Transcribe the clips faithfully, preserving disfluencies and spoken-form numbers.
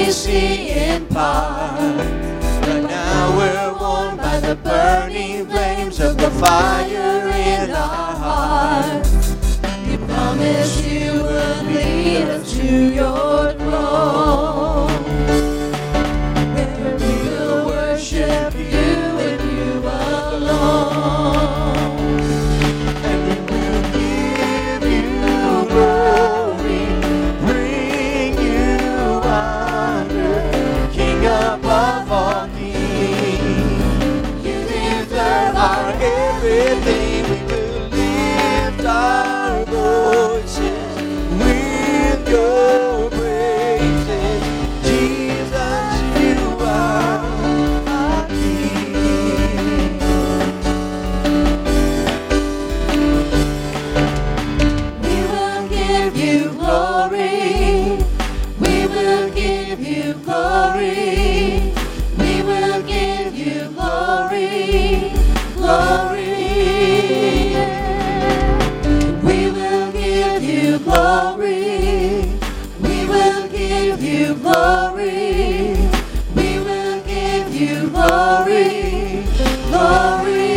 only see in part. But now we're warmed by the burning flames of the fire in our heart. You promise you will lead us to your throne, where we will worship you and you alone. And we will give you glory, bring you honor, King above all kings. You deserve our everything. We will lift our voices with your praises. Jesus, you are our King. We will give you glory. We will give you glory. We will give you glory. Glory. We will give you glory. We will give you glory. We will give you glory. Glory.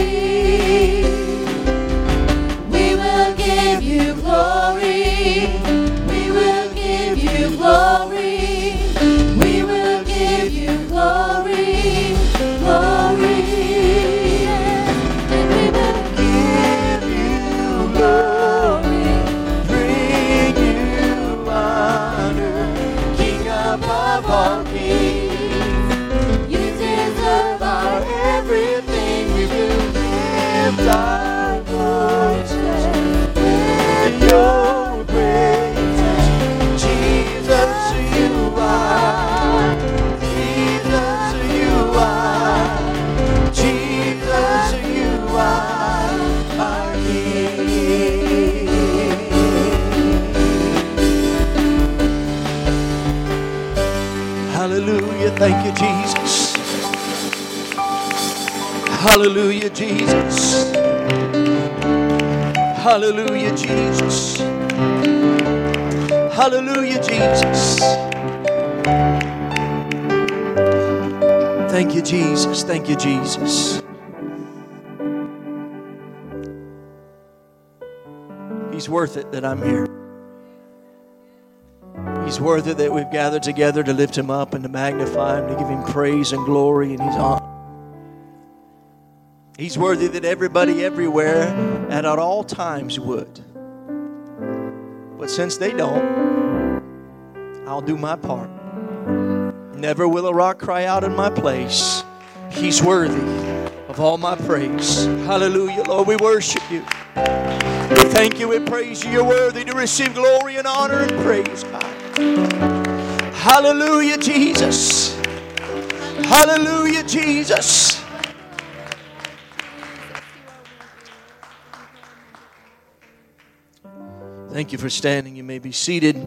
We will give you glory. We will give you glory. We will give you glory. Glory. And we will give you glory. Bring you honor, King above all kings. You deserve our everything. We will lift our voices with your praises. Jesus, you are. Jesus, you are. Jesus, you are our King. Hallelujah. Thank you, Jesus. Hallelujah, Jesus. Hallelujah, Jesus. Hallelujah, Jesus. Thank you, Jesus. Thank you, Jesus. He's worth it that I'm here. He's worth it that we've gathered together to lift him up and to magnify him, to give him praise and glory and his honor. He's worthy that everybody everywhere and at all times would. But since they don't, I'll do my part. Never will a rock cry out in my place. He's worthy of all my praise. Hallelujah, Lord, we worship you. We thank you, we praise you. You're worthy to receive glory and honor and praise, God. Hallelujah, Jesus. Hallelujah, Jesus. Thank you for standing. You may be seated.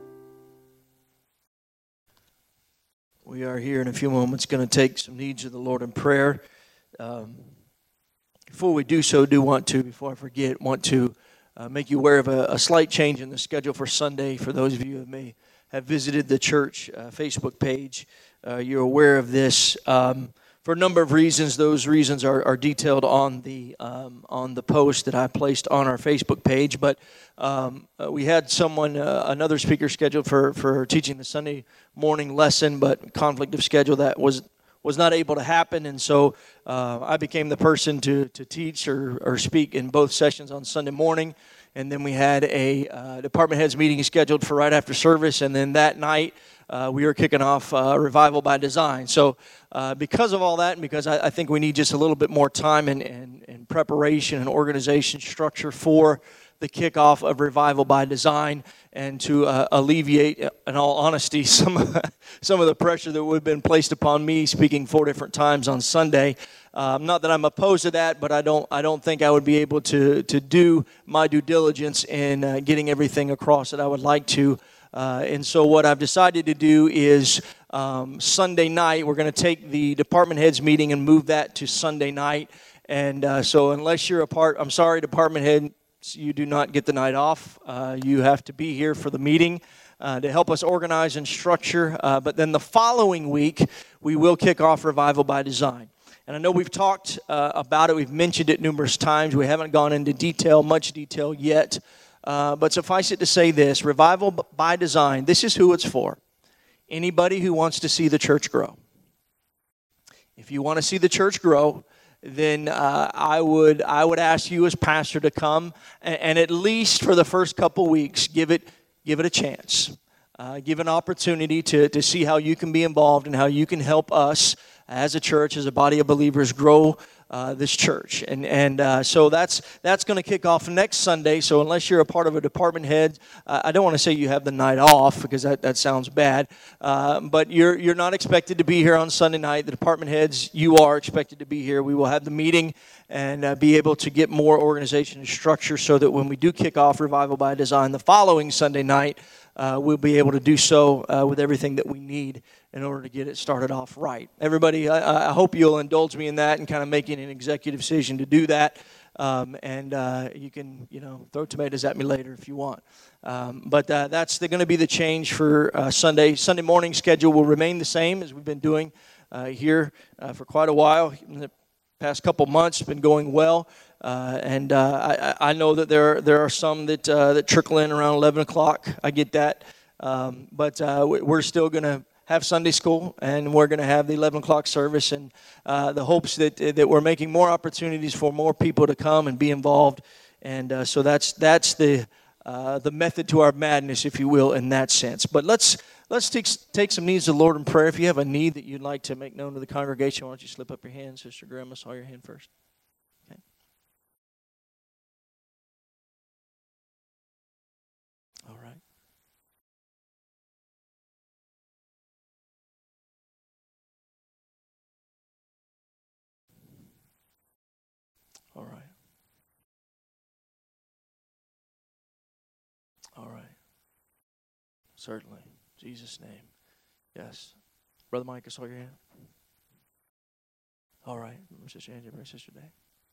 We are here in a few moments going to take some needs of the Lord in prayer. Um, before we do so, do want to, before I forget, want to uh, make you aware of a, a slight change in the schedule for Sunday. For those of you who may have visited the church uh, Facebook page, uh, you're aware of this. Um, for a number of reasons, those reasons are, are detailed on the um, on the post that I placed on our Facebook page. But um, uh, we had someone, uh, another speaker scheduled for, for teaching the Sunday morning lesson, but conflict of schedule that was was not able to happen, and so uh, I became the person to to teach or, or speak in both sessions on Sunday morning. And then we had a uh, department heads meeting scheduled for right after service, and then that night uh, we were kicking off uh, Revival by Design. So uh, because of all that, and because I, I think we need just a little bit more time and, and, and preparation and organization structure for the kickoff of Revival by Design, and to uh, alleviate, in all honesty, some some of the pressure that would have been placed upon me speaking four different times on Sunday. Um, not that I'm opposed to that, but I don't I don't think I would be able to to do my due diligence in uh, getting everything across that I would like to. Uh, and so what I've decided to do is um, Sunday night, we're going to take the department heads meeting and move that to Sunday night. And uh, so unless you're a part, I'm sorry, department head, you do not get the night off. Uh, you have to be here for the meeting. uh, to help us organize and structure. Uh, but then the following week, we will kick off Revival by Design. And I know we've talked uh, about it. We've mentioned it numerous times. We haven't gone into detail, much detail yet. Uh, but suffice it to say this, Revival by Design, this is who it's for. Anybody who wants to see the church grow. If you want to see the church grow, then uh, I would I would ask you as pastor to come and, and at least for the first couple weeks, give it give it a chance. Uh, give an opportunity to, to see how you can be involved and how you can help us as a church, as a body of believers, grow uh, this church. And and uh, so that's that's going to kick off next Sunday. So unless you're a part of a department head, uh, I don't want to say you have the night off because that, that sounds bad. Uh, but you're you're not expected to be here on Sunday night. The department heads, you are expected to be here. We will have the meeting and uh, be able to get more organization and structure so that when we do kick off Revival by Design the following Sunday night, Uh, we'll be able to do so uh, with everything that we need in order to get it started off right. Everybody, I, I hope you'll indulge me in that and kind of making an executive decision to do that. Um, and uh, you can, you know, throw tomatoes at me later if you want. Um, but uh, that's going to be the change for uh, Sunday. Sunday morning schedule will remain the same as we've been doing uh, here uh, for quite a while. In the past couple months, it's been going well. Uh, and uh, I, I know that there there are some that uh, that trickle in around eleven o'clock. I get that, um, but uh, we're still going to have Sunday school, and we're going to have the eleven o'clock service, and uh, the hopes that that we're making more opportunities for more people to come and be involved, and uh, so that's that's the uh, the method to our madness, if you will, in that sense. But let's let's take take some needs to the Lord in prayer. If you have a need that you'd like to make known to the congregation, why don't you slip up your hand, Sister Graham? I saw your hand first. All right. All right. All right. Certainly. In Jesus' name. Yes. Brother Mike, I saw your hand. All right. Sister Angie, Sister Day.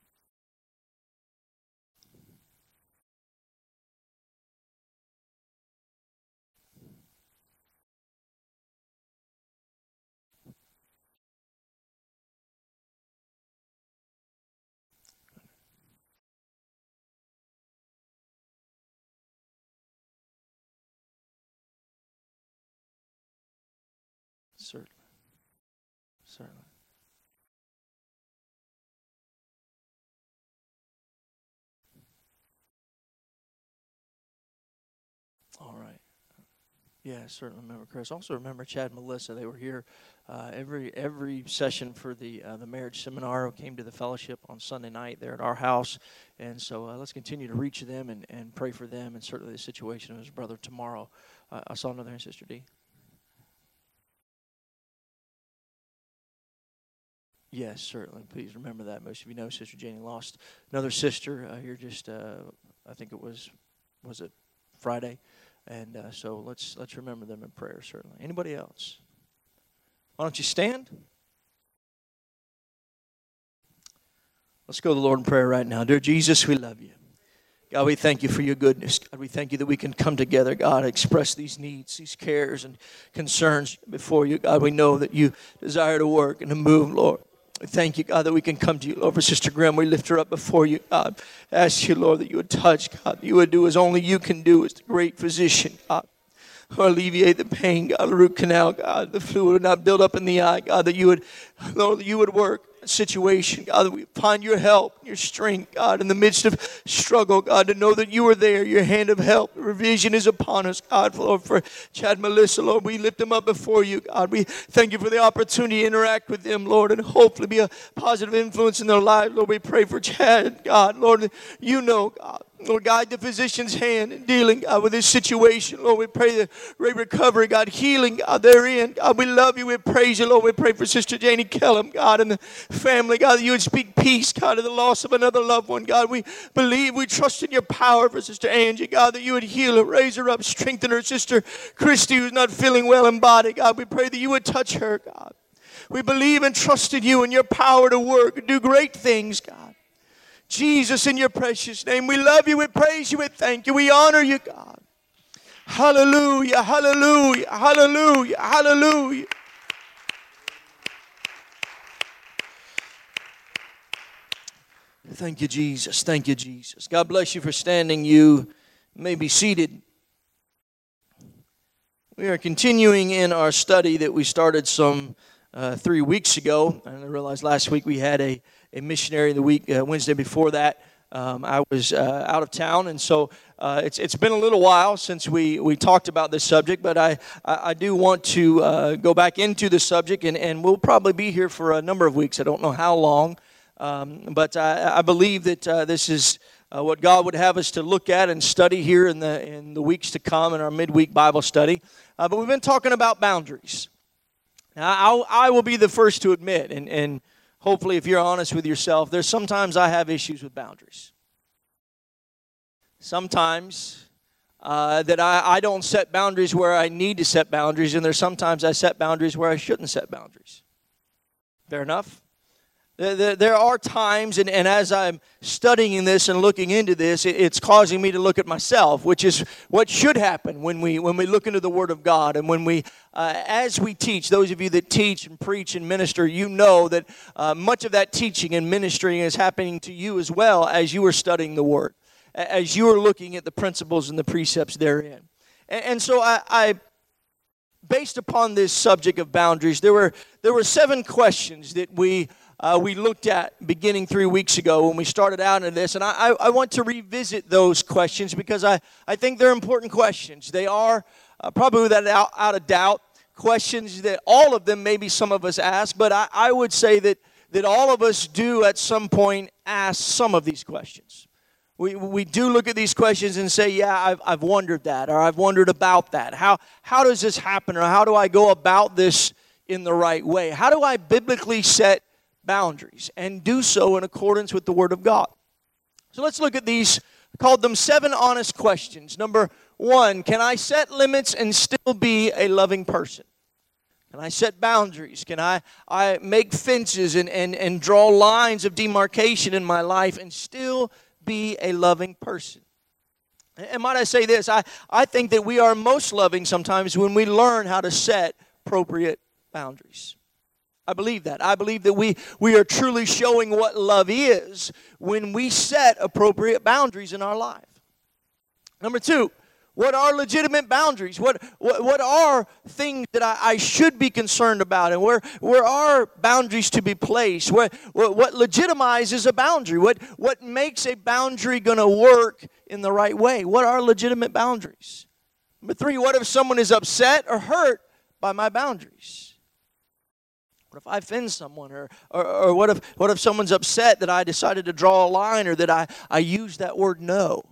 Certainly. Certainly. All right. Yeah, certainly remember Chris. Also remember Chad and Melissa. They were here uh, every every session for the uh, the marriage seminar. Came to the fellowship on Sunday night there at our house. And so uh, let's continue to reach them and, and pray for them, and certainly the situation of his brother tomorrow. Uh, I saw another hand, Sister D. Yes, certainly. Please remember that. Most of you know Sister Janie lost another sister uh, here just, uh, I think it was, was it Friday? And uh, so let's let's remember them in prayer, certainly. Anybody else? Why don't you stand? Let's go to the Lord in prayer right now. Dear Jesus, we love you. God, we thank you for your goodness. God, we thank you that we can come together, God, express these needs, these cares and concerns before you. God, we know that you desire to work and to move, Lord. We thank you, God, that we can come to you, Lord. For Sister Graham, we lift her up before you, God. Ask you, Lord, that you would touch, God, that you would do as only you can do as the great physician, God. Or alleviate the pain, God, the root canal, God, the fluid would not build up in the eye, God, that you would, Lord, that you would work a situation, God, that we find your help, your strength, God, in the midst of struggle, God, to know that you are there, your hand of help, revision is upon us, God, Lord, for Chad and Melissa, Lord, we lift them up before you, God, we thank you for the opportunity to interact with them, Lord, and hopefully be a positive influence in their lives, Lord, we pray for Chad, God, Lord, you know, God, Lord, guide the physician's hand in dealing, God, with this situation. Lord, we pray the great recovery, God, healing, God, therein. God, we love you. We praise you, Lord. We pray for Sister Janie Kellum, God, and the family, God, that you would speak peace, God, to the loss of another loved one. God, we believe, we trust in your power for Sister Angie, God, that you would heal her, raise her up, strengthen her. Sister Christy, who's not feeling well in body, God, we pray that you would touch her, God. We believe and trust in you and your power to work and do great things, God. Jesus, in your precious name, we love you, we praise you, we thank you, we honor you, God. Hallelujah, hallelujah, hallelujah, hallelujah. Thank you, Jesus. Thank you, Jesus. God bless you for standing. You may be seated. We are continuing in our study that we started some uh, three weeks ago. And I realized last week we had a, a missionary. The week uh, Wednesday before that, um, I was uh, out of town, and so uh, it's it's been a little while since we, we talked about this subject. But I I, I do want to uh, go back into the subject, and, and we'll probably be here for a number of weeks. I don't know how long. Um, but I, I believe that uh, this is uh, what God would have us to look at and study here in the in the weeks to come in our midweek Bible study. Uh, but we've been talking about boundaries. Now, I'll, I will be the first to admit, and, and hopefully if you're honest with yourself, there's sometimes I have issues with boundaries. Sometimes uh, that I, I don't set boundaries where I need to set boundaries, and there's sometimes I set boundaries where I shouldn't set boundaries. Fair enough? There are times, and, and as I'm studying this and looking into this, it's causing me to look at myself, which is what should happen when we when we look into the Word of God. And when we, uh, as we teach, those of you that teach and preach and minister, you know that uh, much of that teaching and ministering is happening to you as well as you are studying the Word, as you are looking at the principles and the precepts therein. And, and so I, I, based upon this subject of boundaries, there were there were seven questions that we Uh, we looked at beginning three weeks ago when we started out into this. And I, I, I want to revisit those questions because I, I think they're important questions. They are, uh, probably without out, out of doubt, questions that all of them, maybe some of us ask, but I, I would say that, that all of us do at some point ask some of these questions. We we do look at these questions and say, yeah, I've, I've wondered that, or I've wondered about that. How How does this happen, or how do I go about this in the right way? How do I biblically set boundaries and do so in accordance with the Word of God? So let's look at these. I called them seven honest questions. Number one, can I set limits and still be a loving person? Can I set boundaries? Can I, I make fences and, and, and draw lines of demarcation in my life and still be a loving person? And might I say this, I, I think that we are most loving sometimes when we learn how to set appropriate boundaries. I believe that. I believe that we, we are truly showing what love is when we set appropriate boundaries in our life. Number two, what are legitimate boundaries? What what, what are things that I, I should be concerned about? And where, where are boundaries to be placed? Where, what, what legitimizes a boundary? What, what makes a boundary going to work in the right way? What are legitimate boundaries? Number three, what if someone is upset or hurt by my boundaries? What if I offend someone? Or, or, or what if what if someone's upset that I decided to draw a line, or that I, I use that word no?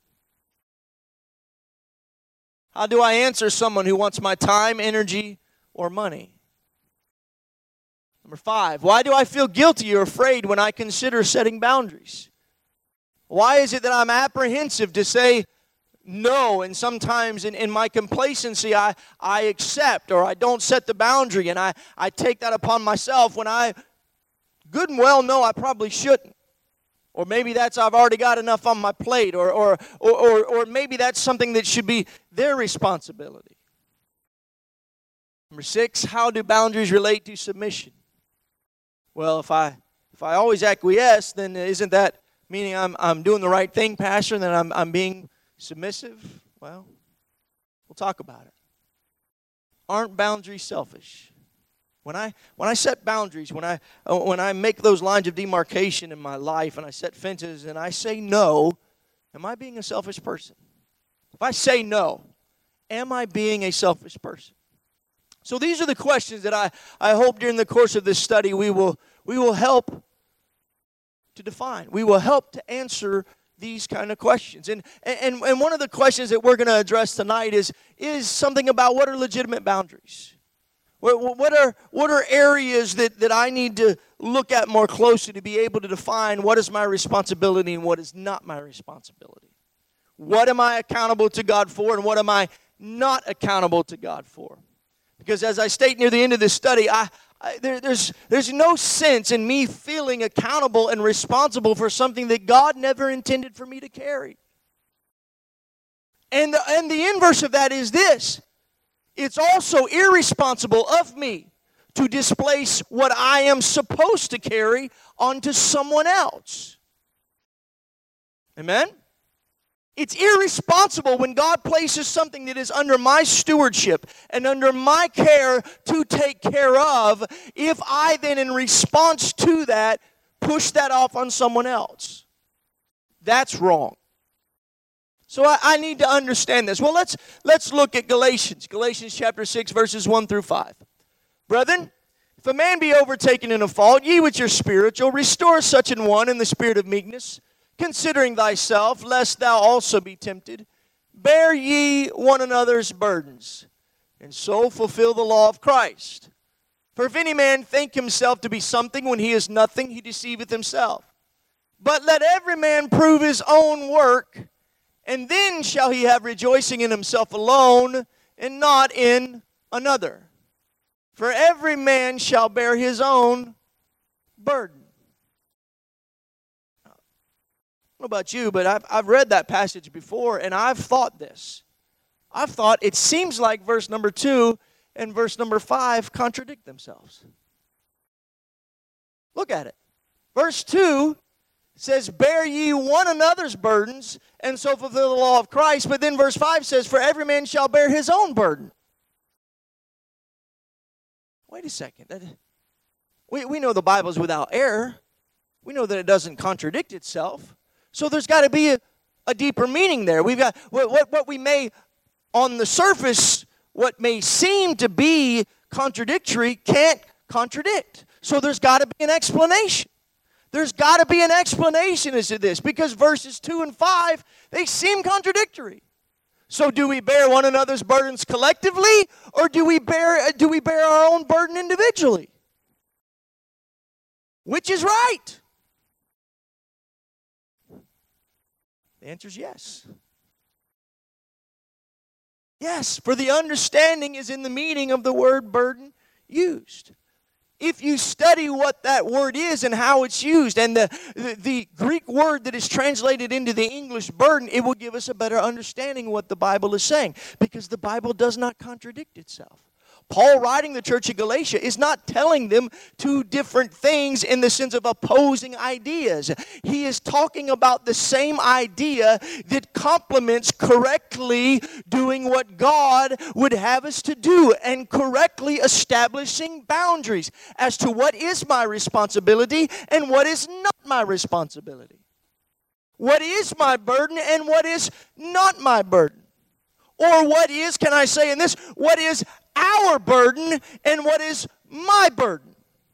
How do I answer someone who wants my time, energy, or money? Number five, why do I feel guilty or afraid when I consider setting boundaries? Why is it that I'm apprehensive to say no, and sometimes in, in my complacency I, I accept, or I don't set the boundary, and I, I take that upon myself when I good and well know I probably shouldn't. Or maybe that's I've already got enough on my plate, or or or or, or maybe that's something that should be their responsibility. Number six, how do boundaries relate to submission? Well, if I if I always acquiesce, then isn't that meaning I'm I'm doing the right thing, Pastor, and that I'm I'm being submissive? Well, we'll talk about it. Aren't boundaries selfish? When I when I set boundaries, when I when I make those lines of demarcation in my life, and I set fences, and I say no, am I being a selfish person? If I say no, am I being a selfish person? So these are the questions that I, I hope during the course of this study we will we will help to define. We will help to answer these kind of questions. And, and, and one of the questions that we're going to address tonight is, is something about what are legitimate boundaries? What, what are what are areas that, that I need to look at more closely to be able to define what is my responsibility and what is not my responsibility? What am I accountable to God for, and what am I not accountable to God for? Because as I state near the end of this study, I, I there, there's there's no sense in me feeling accountable and responsible for something that God never intended for me to carry. And the, and the inverse of that is this. It's also irresponsible of me to displace what I am supposed to carry onto someone else. Amen? It's irresponsible when God places something that is under my stewardship and under my care to take care of, if I then in response to that push that off on someone else. That's wrong. So I, I need to understand this. Well, let's let's look at Galatians. Galatians chapter six, verses one through five. Brethren, if a man be overtaken in a fault, ye which are spiritual, restore such an one in the spirit of meekness, considering thyself, lest thou also be tempted. Bear ye one another's burdens, and so fulfill the law of Christ. For if any man think himself to be something when he is nothing, he deceiveth himself. But let every man prove his own work, and then shall he have rejoicing in himself alone, and not in another. For every man shall bear his own burden. I don't know about you, but I've, I've read that passage before, and I've thought this. I've thought it seems like verse number two and verse number five contradict themselves. Look at it. Verse two says, bear ye one another's burdens, and so fulfill the law of Christ. But then verse five says, for every man shall bear his own burden. Wait a second. We, we know the Bible is without error. We know that it doesn't contradict itself. So there's got to be a, a deeper meaning there. We've got what, what, what we may, on the surface, what may seem to be contradictory can't contradict. So there's got to be an explanation. There's got to be an explanation as to this, because verses two and five, they seem contradictory. So do we bear one another's burdens collectively, or do we bear do we bear our own burden individually? Which is right? The answer is yes. Yes, for the understanding is in the meaning of the word burden used. If you study what that word is and how it's used, and the, the, the Greek word that is translated into the English burden, it will give us a better understanding of what the Bible is saying, because the Bible does not contradict itself. Paul, writing the church of Galatia, is not telling them two different things in the sense of opposing ideas. He is talking about the same idea that complements correctly doing what God would have us to do, and correctly establishing boundaries as to what is my responsibility and what is not my responsibility. What is my burden and what is not my burden. Or what is, can I say in this, what is our burden and what is my burden?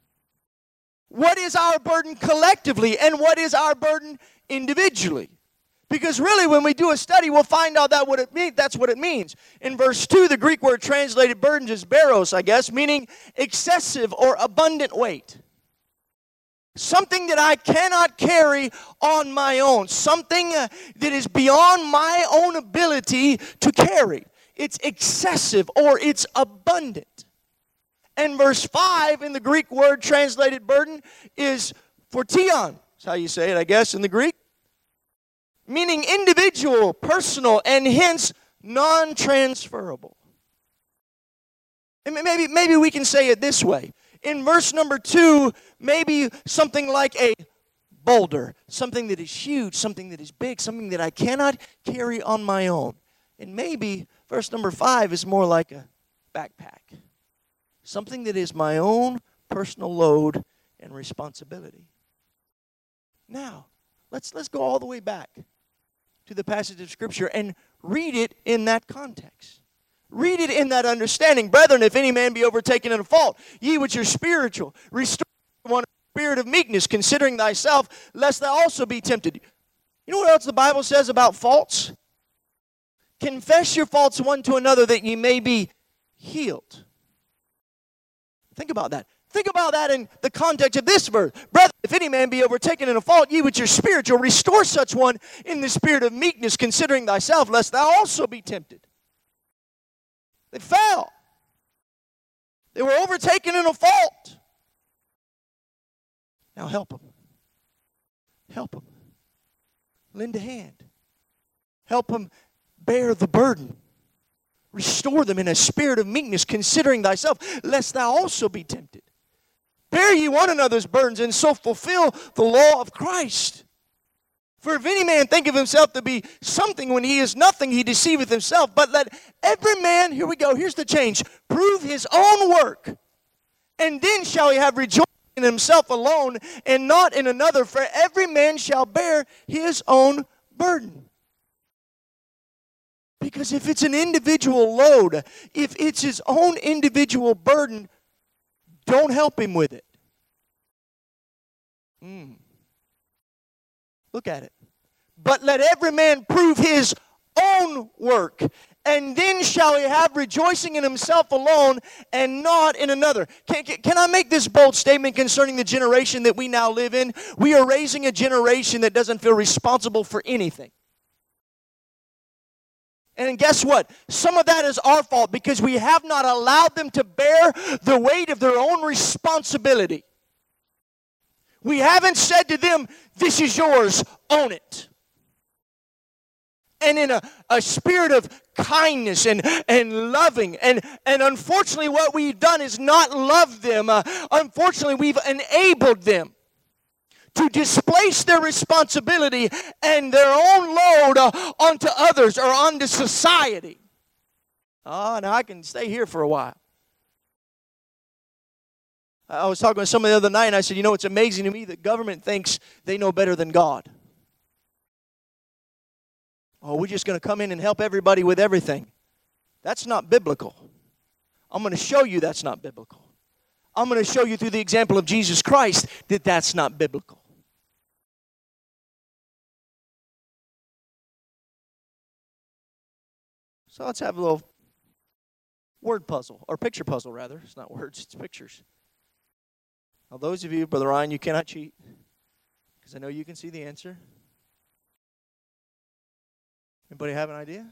What is our burden collectively and what is our burden individually? Because really, when we do a study, we'll find out that what it means. That's what it means. In verse two, the Greek word translated burdens is baros, I guess, meaning excessive or abundant weight. Something that I cannot carry on my own. Something uh, that is beyond my own ability to carry. It's excessive or it's abundant. And verse five in the Greek word translated burden is fortion. That's how you say it, I guess, in the Greek. Meaning individual, personal, and hence non-transferable. And maybe, maybe we can say it this way. In verse number two, maybe something like a boulder, something that is huge, something that is big, something that I cannot carry on my own. And maybe verse number five is more like a backpack, something that is my own personal load and responsibility. Now, let's let's go all the way back to the passage of Scripture and read it in that context. Read it in that understanding. Brethren, if any man be overtaken in a fault, ye which are spiritual, restore one spirit of meekness, considering thyself, lest thou also be tempted. You know what else the Bible says about faults? Confess your faults one to another that ye may be healed. Think about that. Think about that in the context of this verse. Brethren, if any man be overtaken in a fault, ye which are spiritual, restore such one in the spirit of meekness, considering thyself, lest thou also be tempted. They fell. They were overtaken in a fault. Now help them. Help them. Lend a hand. Help them bear the burden. Restore them in a spirit of meekness, considering thyself, lest thou also be tempted. Bear ye one another's burdens, and so fulfill the law of Christ. For if any man think of himself to be something when he is nothing, he deceiveth himself. But let every man, here we go, here's the change, prove his own work, and then shall he have rejoicing in himself alone, and not in another. For every man shall bear his own burden. Because if it's an individual load, if it's his own individual burden, don't help him with it. Mm. Look at it. But let every man prove his own work, and then shall he have rejoicing in himself alone and not in another. Can, can, can I make this bold statement concerning the generation that we now live in? We are raising a generation that doesn't feel responsible for anything. And guess what? Some of that is our fault because we have not allowed them to bear the weight of their own responsibility. We haven't said to them, this is yours, own it. And in a, a spirit of kindness and, and loving. And, and unfortunately, what we've done is not love them. Uh, unfortunately, we've enabled them to displace their responsibility and their own load uh, onto others or onto society. Oh, now I can stay here for a while. I was talking with someone the other night, and I said, you know, it's amazing to me that government thinks they know better than God. Oh, we're just going to come in and help everybody with everything. That's not biblical. I'm going to show you that's not biblical. I'm going to show you through the example of Jesus Christ that that's not biblical. So let's have a little word puzzle, or picture puzzle, rather. It's not words, it's pictures. Now, those of you, Brother Ryan, you cannot cheat, because I know you can see the answer. Anybody have an idea?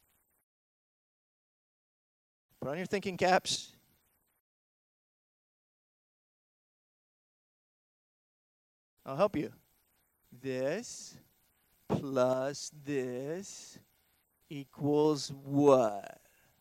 Put on your thinking caps. I'll help you. This plus this equals what?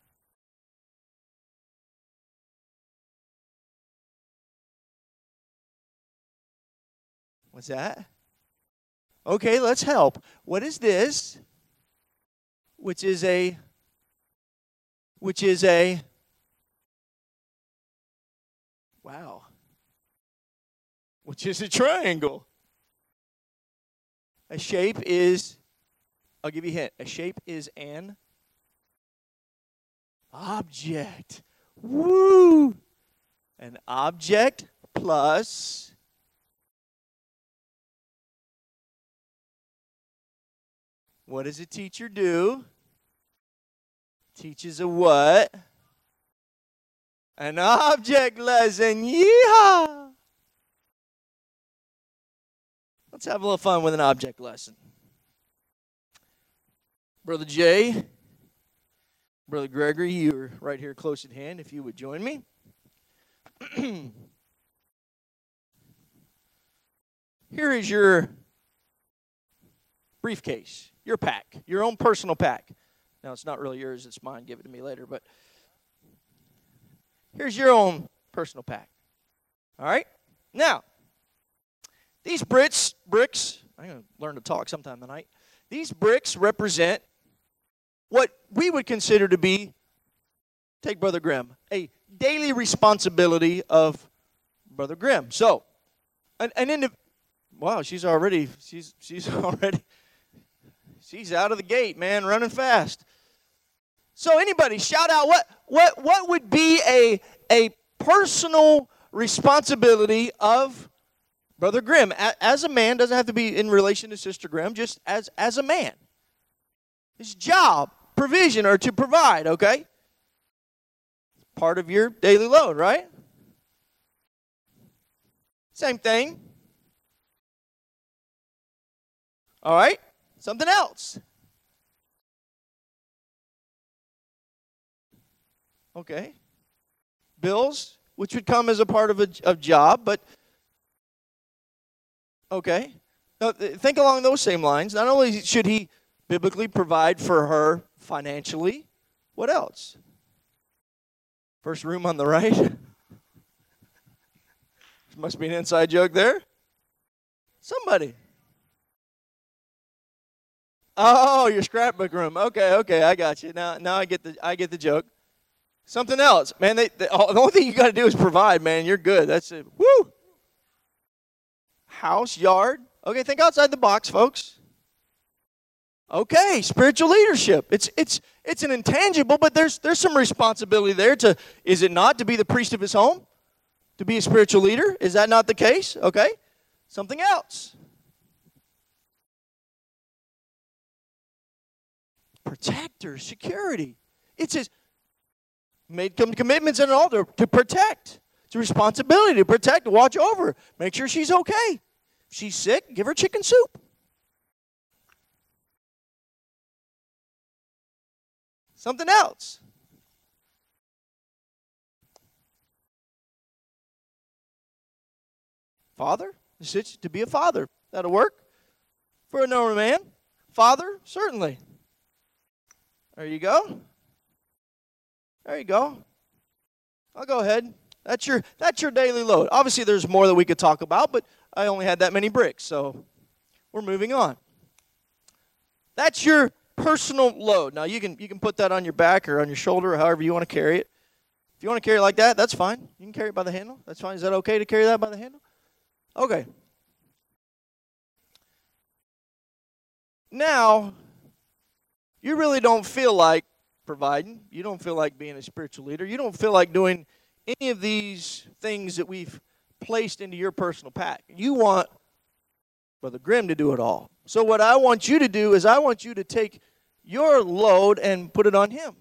What's that? Okay, let's help. What is this? Which is a, which is a, wow. Which is a triangle. A shape is, I'll give you a hint. A shape is an object. Woo! An object plus what does a teacher do? Teaches a what? An object lesson. Yeehaw! Let's have a little fun with an object lesson. Brother Jay, Brother Gregory, you're right here close at hand, if you would join me. Here is your briefcase, your pack, your own personal pack. Now, it's not really yours, it's mine. Give it to me later. But here's your own personal pack. All right? Now, these bricks, bricks, I'm going to learn to talk sometime tonight. These bricks represent what we would consider to be, take Brother Grimm, a daily responsibility of Brother Grimm. So, an, an indiv- wow, she's already, she's she's already, she's out of the gate, man, running fast. So anybody, shout out, what what what would be a a personal responsibility of Brother Grimm? As a man, doesn't have to be in relation to Sister Grimm, just as, as a man. His job, provision, or to provide, okay? Part of your daily load, right? Same thing. All right? Something else. Okay. Bills, which would come as a part of a of job, but okay. Now, think along those same lines. Not only should he biblically provide for her financially. What else? First room on the right. Must be an inside joke there. Somebody. Oh, your scrapbook room. Okay, okay, I got you. Now, now I get the I get the joke. Something else, man. They, they, oh, the only thing you got to do is provide, man. You're good. That's it. Woo. House, yard. Okay, think outside the box, folks. Okay, spiritual leadership. It's it's it's an intangible, but there's there's some responsibility there. To is it not to be the priest of his home? To be a spiritual leader? Is that not the case? Okay. Something else. Protector, security. It says, made commitments in an altar to protect. It's a responsibility to protect, to watch over her. Make sure she's okay. If she's sick, give her chicken soup. Something else. Father, to be a father. That'll work. For a normal man. Father, certainly. There you go. There you go. I'll go ahead. That's your that's your daily load. Obviously, there's more that we could talk about, but I only had that many bricks, so we're moving on. That's your personal load. Now, you can you can put that on your back or on your shoulder or however you want to carry it. If you want to carry it like that, that's fine. You can carry it by the handle. That's fine. Is that okay to carry that by the handle? Okay. Now, you really don't feel like providing. You don't feel like being a spiritual leader. You don't feel like doing any of these things that we've placed into your personal pack. You want Brother Grimm to do it all. So what I want you to do is I want you to take your load and put it on him.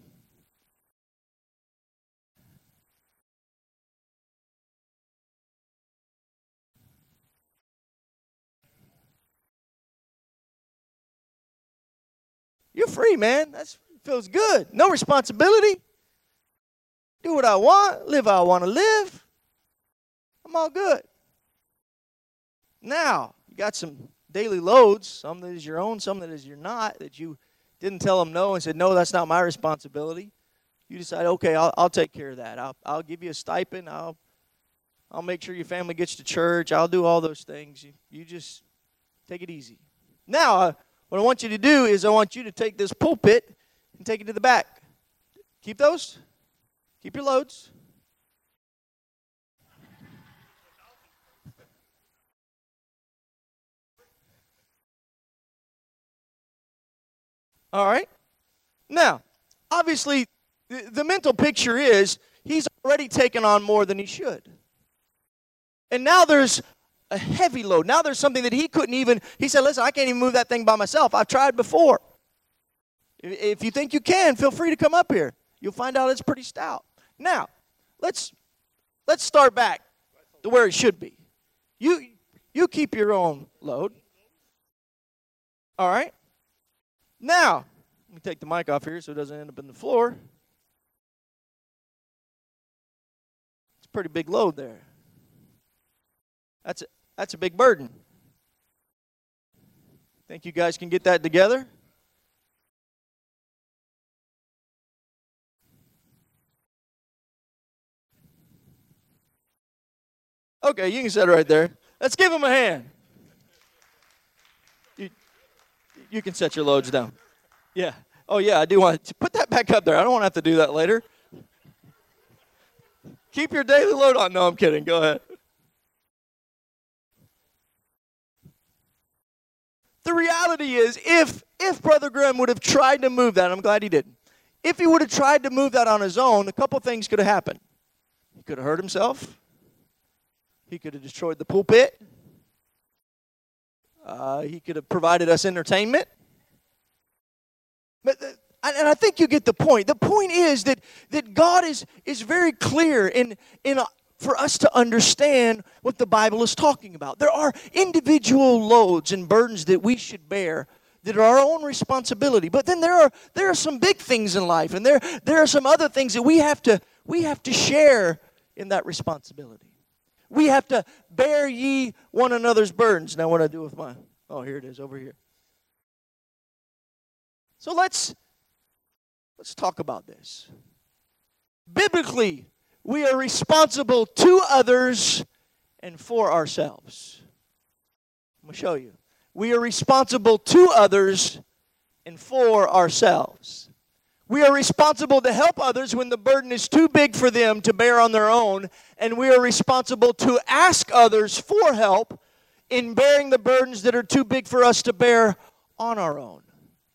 You're free, man. That feels good. No responsibility. Do what I want. Live how I want to live. I'm all good. Now, you got some daily loads. Some that is your own, some that is your not, that you didn't tell them no and said, no, that's not my responsibility. You decide, okay, I'll, I'll take care of that. I'll, I'll give you a stipend. I'll, I'll make sure your family gets to church. I'll do all those things. You, you just take it easy. Now, uh, what I want you to do is I want you to take this pulpit and take it to the back. Keep those. Keep your loads. All right. Now, obviously, the, the mental picture is he's already taken on more than he should. And now there's a heavy load. Now there's something that he couldn't even, he said, listen, I can't even move that thing by myself. I've tried before. If you think you can, feel free to come up here. You'll find out it's pretty stout. Now, let's let's start back to where it should be. You you keep your own load. All right? Now, let me take the mic off here so it doesn't end up in the floor. It's a pretty big load there. That's a, that's a big burden. Think you guys can get that together? Okay, you can sit right there. Let's give him a hand. You, you can set your loads down. Yeah. Oh, yeah, I do want to put that back up there. I don't want to have to do that later. Keep your daily load on. No, I'm kidding. Go ahead. The reality is, if if Brother Grimm would have tried to move that, I'm glad he didn't. If he would have tried to move that on his own, a couple things could have happened. He could have hurt himself. He could have destroyed the pulpit. Uh, he could have provided us entertainment. But the, and I think you get the point. The point is that that God is is very clear in in. A, for us to understand what the Bible is talking about. There are individual loads and burdens that we should bear that are our own responsibility. But then there are there are some big things in life, and there there are some other things that we have to we have to share in that responsibility. We have to bear ye one another's burdens. Now what do I do with mine? Oh, here it is over here. So let's Let's talk about this. Biblically, we are responsible to others and for ourselves. I'm going to show you. We are responsible to others and for ourselves. We are responsible to help others when the burden is too big for them to bear on their own, and we are responsible to ask others for help in bearing the burdens that are too big for us to bear on our own.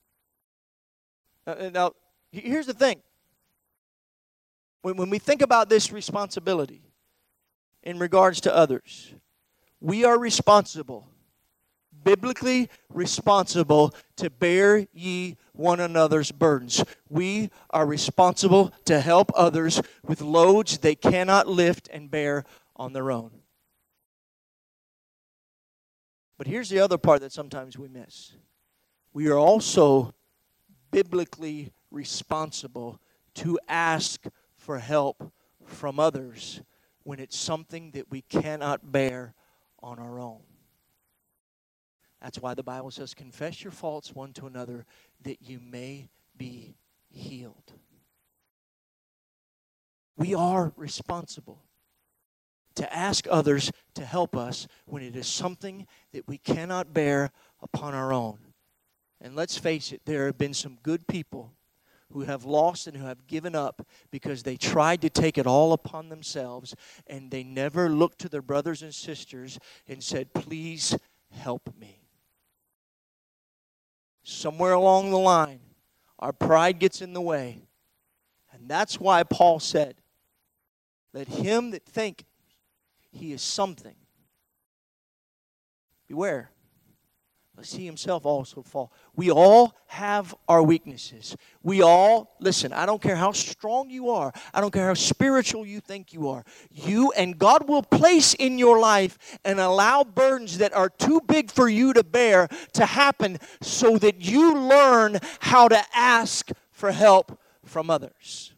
Uh, now, here's the thing. When, when we think about this responsibility in regards to others, we are responsible, biblically responsible, to bear ye one another's burdens. We are responsible to help others with loads they cannot lift and bear on their own. But here's the other part that sometimes we miss. We are also biblically responsible to ask for help from others when it's something that we cannot bear on our own. That's why the Bible says, confess your faults one to another that you may be healed. We are responsible to ask others to help us when it is something that we cannot bear upon our own. And let's face it, there have been some good people who have lost and who have given up because they tried to take it all upon themselves, and they never looked to their brothers and sisters and said, please help me. Somewhere along the line, our pride gets in the way. And that's why Paul said, let him that think he is something beware, lest he himself also fall. We all have our weaknesses. We all, listen, I don't care how strong you are. I don't care how spiritual you think you are. You and God will place in your life and allow burdens that are too big for you to bear to happen so that you learn how to ask for help from others.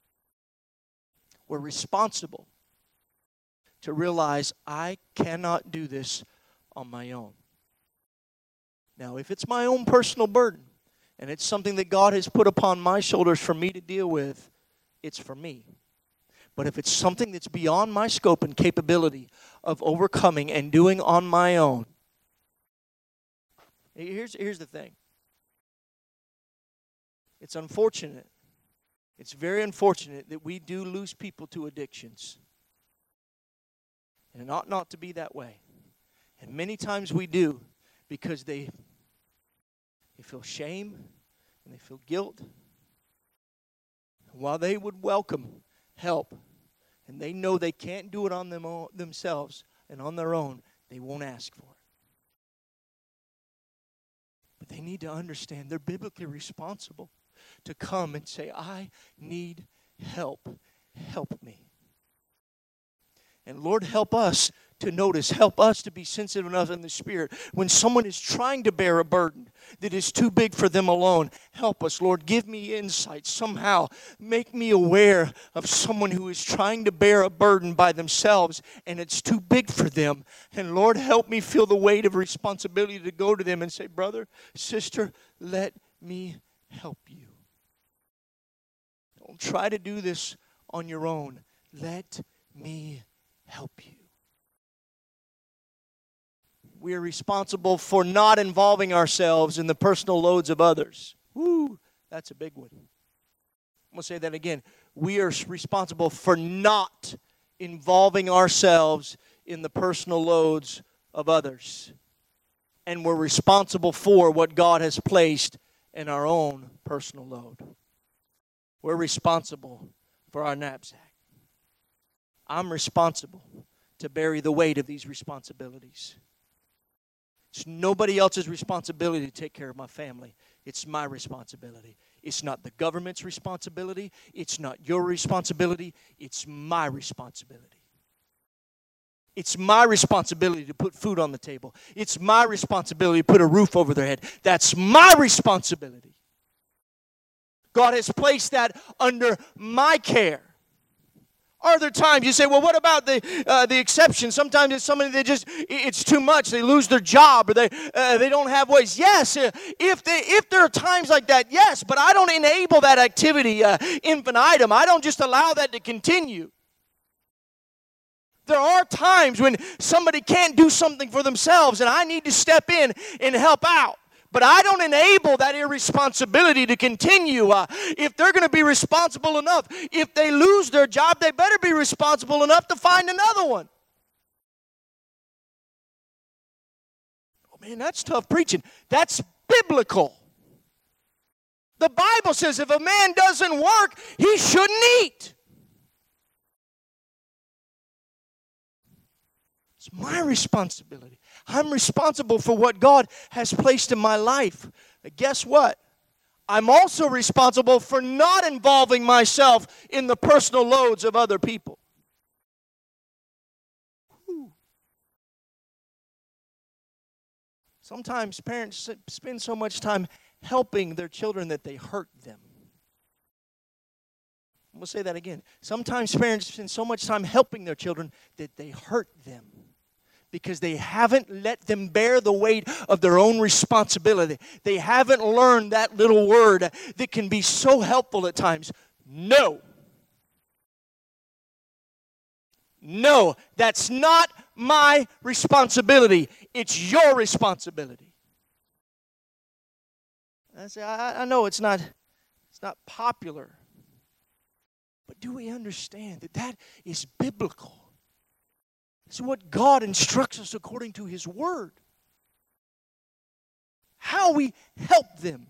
We're responsible to realize I cannot do this on my own. Now, if it's my own personal burden, and it's something that God has put upon my shoulders for me to deal with, it's for me. But if it's something that's beyond my scope and capability of overcoming and doing on my own, here's, here's the thing. It's unfortunate. It's very unfortunate that we do lose people to addictions. And it ought not to be that way. And many times we do because they, they feel shame and they feel guilt. And while they would welcome help and they know they can't do it on them own, themselves and on their own, they won't ask for it. But they need to understand they're biblically responsible to come and say, I need help. Help me. And Lord, help us to notice, help us to be sensitive enough in the Spirit. When someone is trying to bear a burden that is too big for them alone, help us, Lord. Give me insight somehow. Make me aware of someone who is trying to bear a burden by themselves and it's too big for them. And Lord, help me feel the weight of responsibility to go to them and say, brother, sister, let me help you. Don't try to do this on your own. Let me help you. We are responsible for not involving ourselves in the personal loads of others. Woo, that's a big one. I'm going to say that again. We are responsible for not involving ourselves in the personal loads of others. And we're responsible for what God has placed in our own personal load. We're responsible for our knapsack. I'm responsible to bear the weight of these responsibilities. It's nobody else's responsibility to take care of my family. It's my responsibility. It's not the government's responsibility. It's not your responsibility. It's my responsibility. It's my responsibility to put food on the table. It's my responsibility to put a roof over their head. That's my responsibility. God has placed that under my care. Are there times you say, well, what about the uh, the exception? Sometimes it's somebody that just, it's too much. They lose their job or they uh, they don't have ways. Yes, uh, if they if there are times like that, yes, but I don't enable that activity uh, infinitum. I don't just allow that to continue. There are times when somebody can't do something for themselves and I need to step in and help out. But I don't enable that irresponsibility to continue. Uh, if they're going to be responsible enough, if they lose their job, they better be responsible enough to find another one. Oh man, that's tough preaching. That's biblical. The Bible says if a man doesn't work, he shouldn't eat. It's my responsibility. I'm responsible for what God has placed in my life. But guess what? I'm also responsible for not involving myself in the personal loads of other people. Whew. Sometimes parents spend so much time helping their children that they hurt them. I'm going to say that again. Sometimes parents spend so much time helping their children that they hurt them, because they haven't let them bear the weight of their own responsibility. They haven't learned that little word that can be so helpful at times. No. No, that's not my responsibility. It's your responsibility. I say, I, I know it's not, it's not popular, but do we understand that that is biblical? It's what God instructs us according to His Word. How we help them.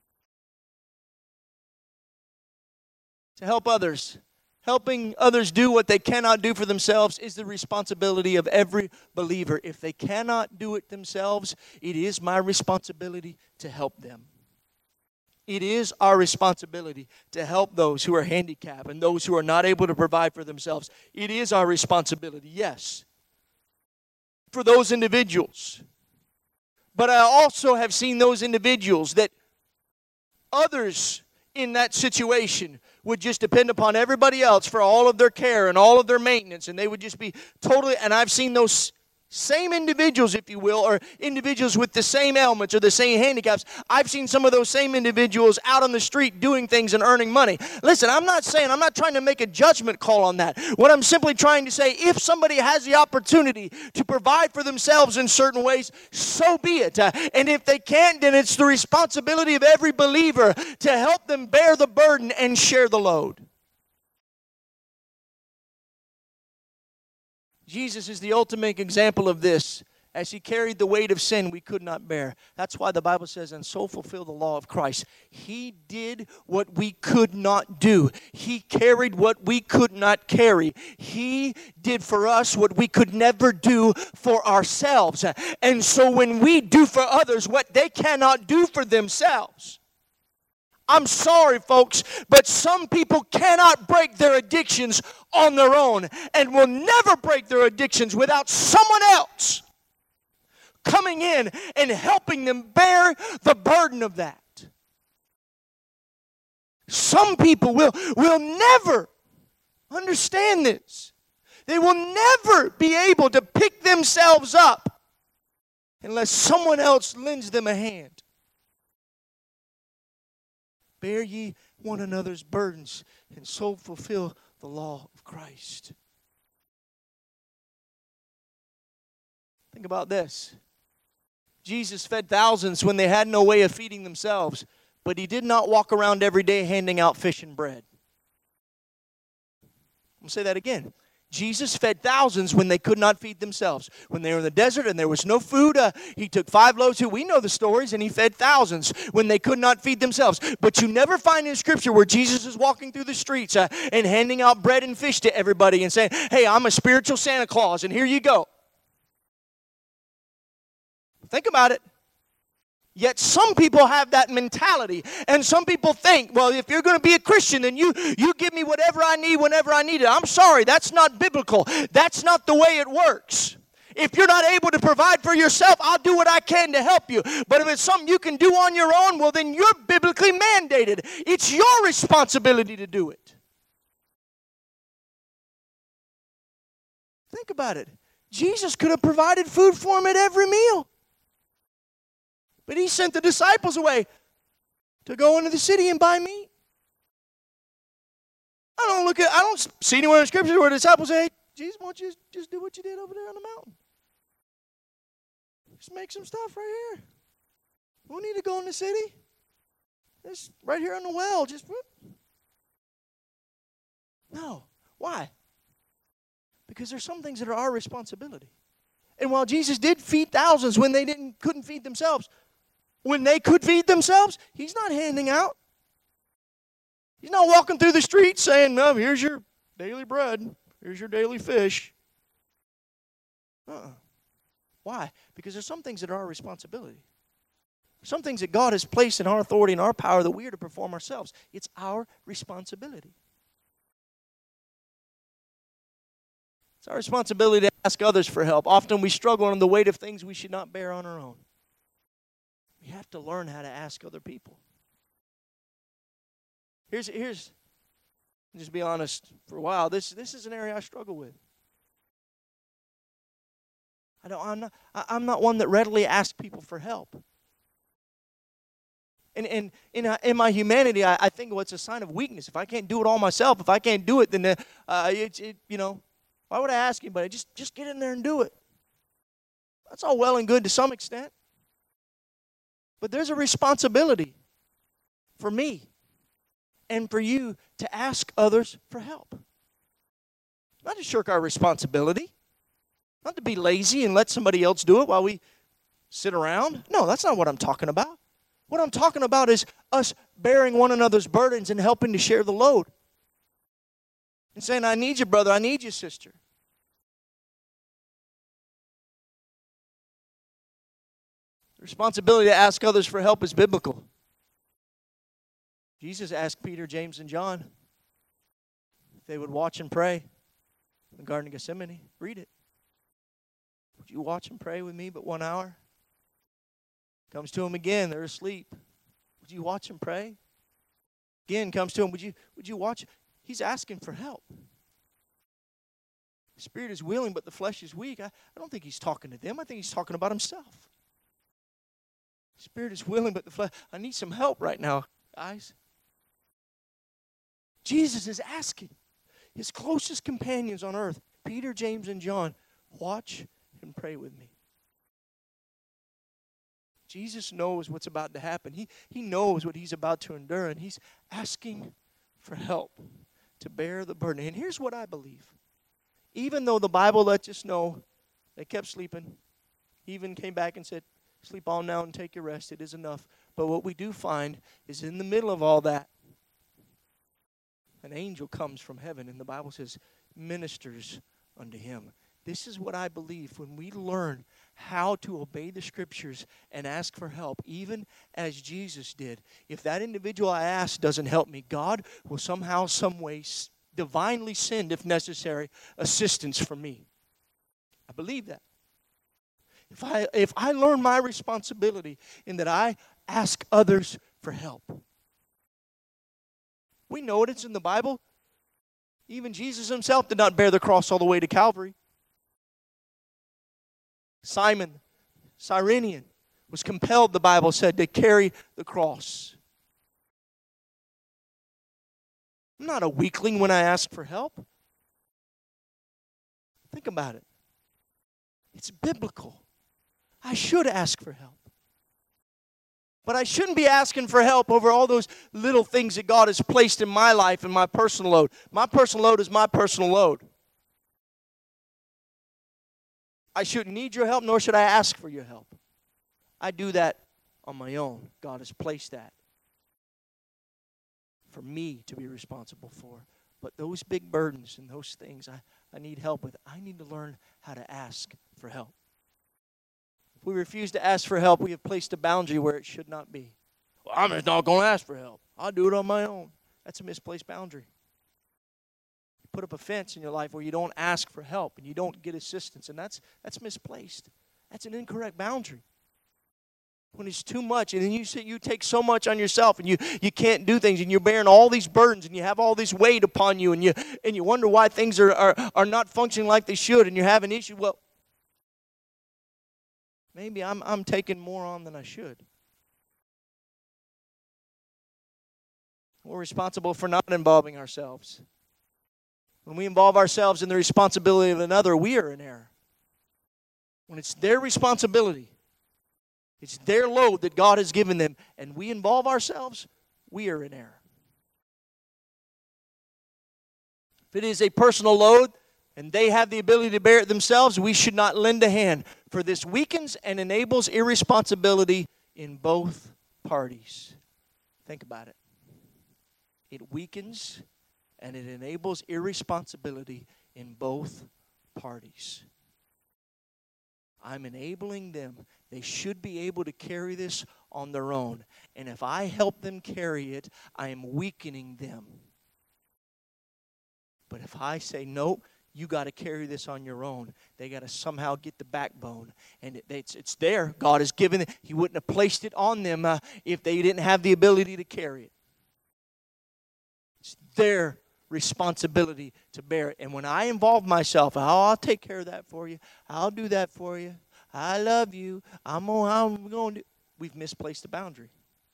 To help others. Helping others do what they cannot do for themselves is the responsibility of every believer. If they cannot do it themselves, it is my responsibility to help them. It is our responsibility to help those who are handicapped and those who are not able to provide for themselves. It is our responsibility, yes, for those individuals. But I also have seen those individuals that others in that situation would just depend upon everybody else for all of their care and all of their maintenance, and they would just be totally, and I've seen those same individuals, if you will, or individuals with the same ailments or the same handicaps. I've seen some of those same individuals out on the street doing things and earning money. Listen, I'm not saying, I'm not trying to make a judgment call on that. What I'm simply trying to say, if somebody has the opportunity to provide for themselves in certain ways, so be it. Uh, and if they can't, then it's the responsibility of every believer to help them bear the burden and share the load. Jesus is the ultimate example of this, as He carried the weight of sin we could not bear. That's why the Bible says, and so fulfill the law of Christ. He did what we could not do. He carried what we could not carry. He did for us what we could never do for ourselves. And so when we do for others what they cannot do for themselves, I'm sorry, folks, but some people cannot break their addictions on their own and will never break their addictions without someone else coming in and helping them bear the burden of that. Some people will, will never understand this. They will never be able to pick themselves up unless someone else lends them a hand. Bear ye one another's burdens, and so fulfill the law of Christ. Think about this. Jesus fed thousands when they had no way of feeding themselves, but He did not walk around every day handing out fish and bread. I'm going to say that again. Jesus fed thousands when they could not feed themselves. When they were in the desert and there was no food, uh, He took five loaves. We know the stories, and He fed thousands when they could not feed themselves. But you never find in Scripture where Jesus is walking through the streets uh, and handing out bread and fish to everybody and saying, hey, I'm a spiritual Santa Claus, and here you go. Think about it. Yet some people have that mentality, and some people think, well, if you're going to be a Christian, then you, you give me whatever I need whenever I need it. I'm sorry, that's not biblical. That's not the way it works. If you're not able to provide for yourself, I'll do what I can to help you. But if it's something you can do on your own, well, then you're biblically mandated. It's your responsibility to do it. Think about it. Jesus could have provided food for him at every meal. But he sent the disciples away to go into the city and buy meat. I don't look at, I don't see anywhere in Scripture where the disciples say, hey, Jesus, why don't you just, just do what you did over there on the mountain? Just make some stuff right here. We don't need to go in the city. Just right here on the well. Just whoop. No. Why? Because there's some things that are our responsibility. And while Jesus did feed thousands when they didn't couldn't feed themselves, when they could feed themselves, he's not handing out. He's not walking through the streets saying, no, here's your daily bread. Here's your daily fish. Uh-uh. Why? Because there's some things that are our responsibility. Some things that God has placed in our authority and our power that we are to perform ourselves. It's our responsibility. It's our responsibility to ask others for help. Often we struggle under the weight of things we should not bear on our own. We have to learn how to ask other people. Here's, here's just be honest for a while, this, this is an area I struggle with. I don't, I'm, not, I'm not one that readily asks people for help. And, and in, in my humanity, I, I think well, it's a sign of weakness. If I can't do it all myself, if I can't do it, then uh, it's, it, you know, why would I ask anybody? Just, just get in there and do it. That's all well and good to some extent. But there's a responsibility for me and for you to ask others for help. Not to shirk our responsibility. Not to be lazy and let somebody else do it while we sit around. No, that's not what I'm talking about. What I'm talking about is us bearing one another's burdens and helping to share the load. And saying, I need you, brother. I need you, sister. The responsibility to ask others for help is biblical. Jesus asked Peter, James, and John if they would watch and pray in the Garden of Gethsemane. Read it. Would you watch and pray with me but one hour? Comes to them again. They're asleep. Would you watch and pray? Again, comes to him. Would you, would you watch? He's asking for help. The spirit is willing, but the flesh is weak. I, I don't think he's talking to them. I think he's talking about himself. The spirit is willing, but the flesh. I need some help right now, guys. Jesus is asking his closest companions on earth, Peter, James, and John, watch and pray with me. Jesus knows what's about to happen. He, he knows what he's about to endure, and he's asking for help to bear the burden. And here's what I believe. Even though the Bible lets us know they kept sleeping, he even came back and said, sleep on now and take your rest. It is enough. But what we do find is in the middle of all that, an angel comes from heaven, and the Bible says, ministers unto him. This is what I believe. When we learn how to obey the Scriptures and ask for help, even as Jesus did, if that individual I ask doesn't help me, God will somehow, some way, divinely send, if necessary, assistance for me. I believe that. If I, if I learn my responsibility in that I ask others for help. We know it. It's in the Bible. Even Jesus himself did not bear the cross all the way to Calvary. Simon, Cyrenian, was compelled, the Bible said, to carry the cross. I'm not a weakling when I ask for help. Think about it. It's biblical. I should ask for help. But I shouldn't be asking for help over all those little things that God has placed in my life and my personal load. My personal load is my personal load. I shouldn't need your help, nor should I ask for your help. I do that on my own. God has placed that for me to be responsible for. But those big burdens and those things I, I need help with, I need to learn how to ask for help. If we refuse to ask for help, we have placed a boundary where it should not be. Well, I'm just not going to ask for help. I'll do it on my own. That's a misplaced boundary. You put up a fence in your life where you don't ask for help and you don't get assistance, and that's that's misplaced. That's an incorrect boundary. When it's too much, and then you say you take so much on yourself, and you, you can't do things, and you're bearing all these burdens, and you have all this weight upon you, and you and you wonder why things are, are, are not functioning like they should, and you're having issues. Well, maybe I'm I'm taking more on than I should. We're responsible for not involving ourselves. When we involve ourselves in the responsibility of another, we are in error. When it's their responsibility, it's their load that God has given them, and we involve ourselves, we are in error. If it is a personal load and they have the ability to bear it themselves, we should not lend a hand, for this weakens and enables irresponsibility in both parties. Think about it. It weakens and it enables irresponsibility in both parties. I'm enabling them. They should be able to carry this on their own. And if I help them carry it, I am weakening them. But if I say, nope, you got to carry this on your own, they got to somehow get the backbone. And it, it's, it's there. God has given it. He wouldn't have placed it on them uh, if they didn't have the ability to carry it. It's their responsibility to bear it. And when I involve myself, oh, I'll take care of that for you. I'll do that for you. I love you. I'm going, I'm going to. We've misplaced the boundary.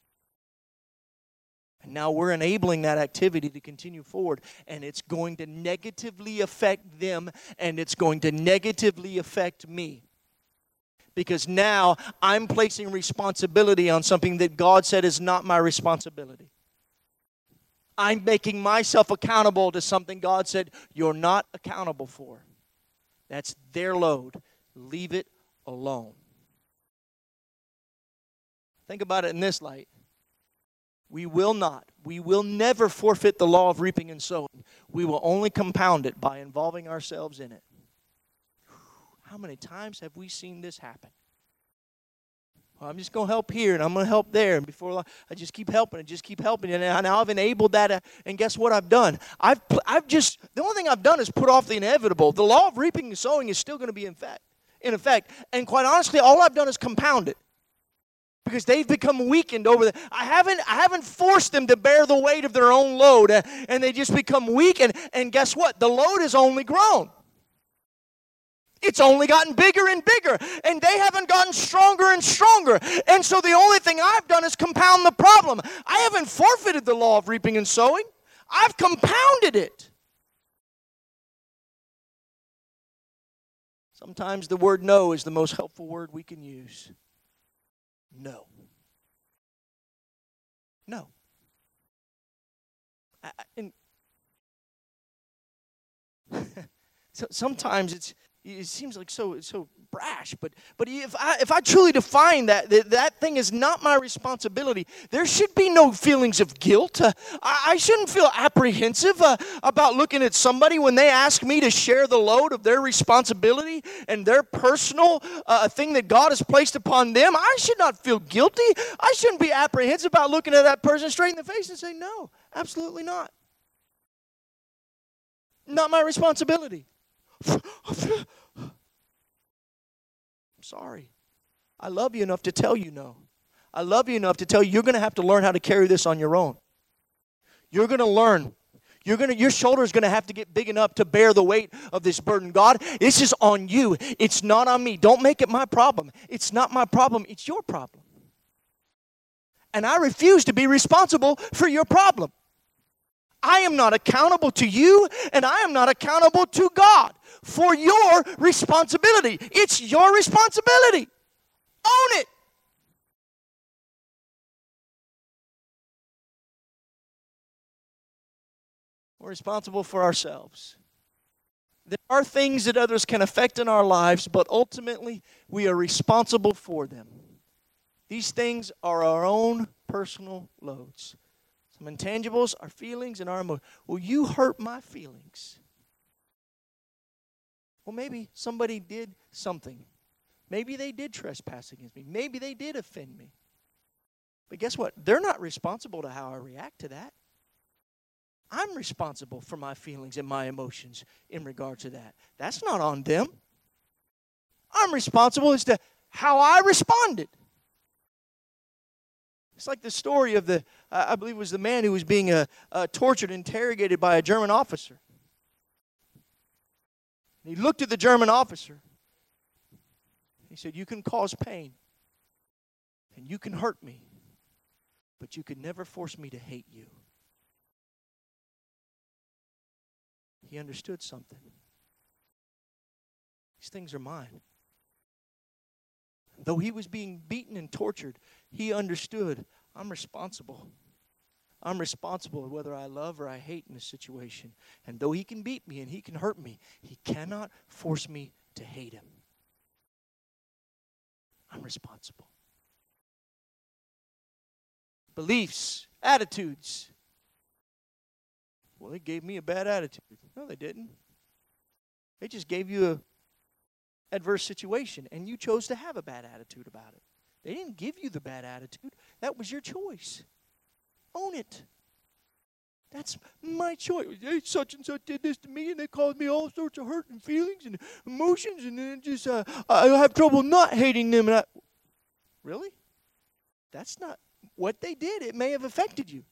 And now we're enabling that activity to continue forward. And it's going to negatively affect them. And it's going to negatively affect me. Because now I'm placing responsibility on something that God said is not my responsibility. I'm making myself accountable to something God said you're not accountable for. That's their load. Leave it alone. Think about it in this light. We will not, we will never forfeit the law of reaping and sowing. We will only compound it by involving ourselves in it. How many times have we seen this happen? Well, I'm just going to help here, and I'm going to help there. And before long, I just keep helping and just keep helping. And now I've enabled that. Uh, and guess what I've done? I've, I've just, the only thing I've done is put off the inevitable. The law of reaping and sowing is still going to be in fact, in effect. And quite honestly, all I've done is compound it. Because they've become weakened over the, I haven't, I haven't forced them to bear the weight of their own load. Uh, and they just become weak. And, and guess what? The load has only grown. It's only gotten bigger and bigger, and they haven't gotten stronger and stronger. And so the only thing I've done is compound the problem. I haven't forfeited the law of reaping and sowing. I've compounded it. Sometimes the word no is the most helpful word we can use. No. No. I, I, and so sometimes it's It seems like so so brash, but but if I if I truly define that that, that thing is not my responsibility, there should be no feelings of guilt. Uh, I, I shouldn't feel apprehensive uh, about looking at somebody when they ask me to share the load of their responsibility and their personal uh, thing that God has placed upon them. I should not feel guilty. I shouldn't be apprehensive about looking at that person straight in the face and saying, no, absolutely not. Not my responsibility. I'm sorry. I love you enough to tell you no. I love you enough to tell you you're going to have to learn how to carry this on your own. You're going to learn. You're going to, your shoulder's going to have to get big enough to bear the weight of this burden. God, this is on you. It's not on me. Don't make it my problem. It's not my problem. It's your problem. And I refuse to be responsible for your problem. I am not accountable to you, and I am not accountable to God for your responsibility. It's your responsibility. Own it. We're responsible for ourselves. There are things that others can affect in our lives, but ultimately we are responsible for them. These things are our own personal loads. Some intangibles, our feelings, and our emotions. Well, you hurt my feelings. Well, maybe somebody did something. Maybe they did trespass against me. Maybe they did offend me. But guess what? They're not responsible to how I react to that. I'm responsible for my feelings and my emotions in regard to that. That's not on them. I'm responsible as to how I responded. It's like the story of the, I believe it was the man who was being uh, uh, tortured, interrogated by a German officer. He looked at the German officer. He said, you can cause pain, and you can hurt me, but you can never force me to hate you. He understood something. These things are mine. Though he was being beaten and tortured, he understood, I'm responsible. I'm responsible whether I love or I hate in this situation. And though he can beat me and he can hurt me, he cannot force me to hate him. I'm responsible. Beliefs, attitudes. Well, they gave me a bad attitude. No, they didn't. They just gave you a adverse situation, and you chose to have a bad attitude about it. They didn't give you the bad attitude. That was your choice. Own it. That's my choice. Hey, such and such did this to me, and they caused me all sorts of hurt and feelings and emotions, and then just uh, I have trouble not hating them. And I, really? That's not what they did. It may have affected you.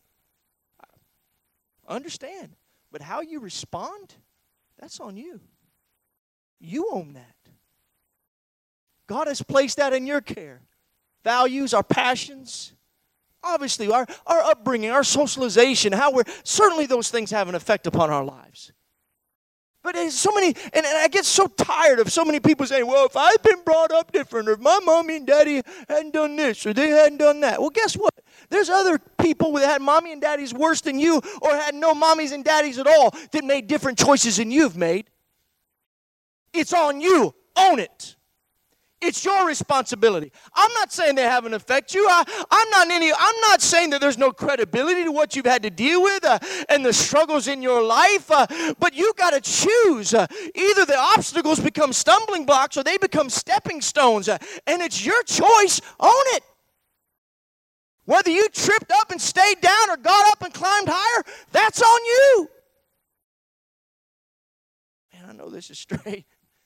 I understand. But how you respond, that's on you. You own that. God has placed that in your care. Values, our passions, obviously our, our upbringing, our socialization, how we're, certainly those things have an effect upon our lives. But there's so many, and, and I get so tired of so many people saying, well, if I'd been brought up different, or if my mommy and daddy hadn't done this, or they hadn't done that. Well, guess what? There's other people that had mommy and daddies worse than you, or had no mommies and daddies at all, that made different choices than you've made. It's on you. Own it. It's your responsibility. I'm not saying they haven't affected you. I, I'm not any. I'm not saying that there's no credibility to what you've had to deal with uh, and the struggles in your life. Uh, but you got to choose. Uh, either the obstacles become stumbling blocks or they become stepping stones. Uh, and it's your choice. Own it. Whether you tripped up and stayed down or got up and climbed higher, that's on you. Man, I know this is straight.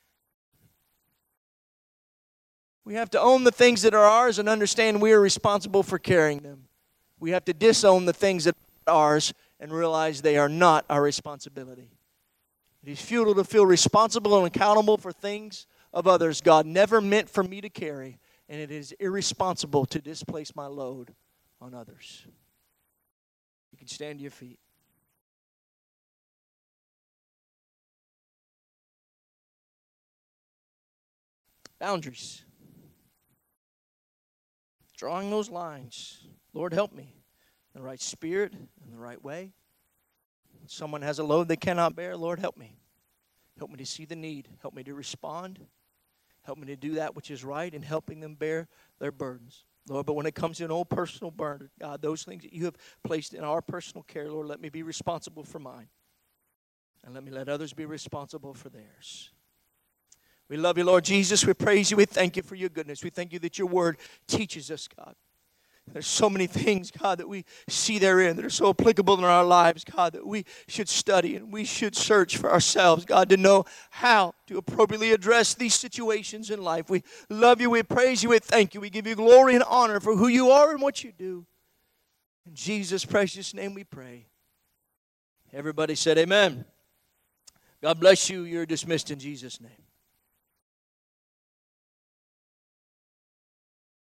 We have to own the things that are ours and understand we are responsible for carrying them. We have to disown the things that are ours and realize they are not our responsibility. It is futile to feel responsible and accountable for things of others God never meant for me to carry, and it is irresponsible to displace my load on others. You can stand to your feet. Boundaries. Drawing those lines. Lord, help me in the right spirit, in the right way. When someone has a load they cannot bear, Lord, help me. Help me to see the need. Help me to respond. Help me to do that which is right in helping them bear their burdens. Lord, but when it comes to an own personal burden, God, those things that you have placed in our personal care, Lord, let me be responsible for mine. And let me let others be responsible for theirs. We love you, Lord Jesus. We praise you. We thank you for your goodness. We thank you that your word teaches us, God. There's so many things, God, that we see therein that are so applicable in our lives, God, that we should study and we should search for ourselves, God, to know how to appropriately address these situations in life. We love you. We praise you. We thank you. We give you glory and honor for who you are and what you do. In Jesus' precious name we pray. Everybody said amen. God bless you. You're dismissed in Jesus' name.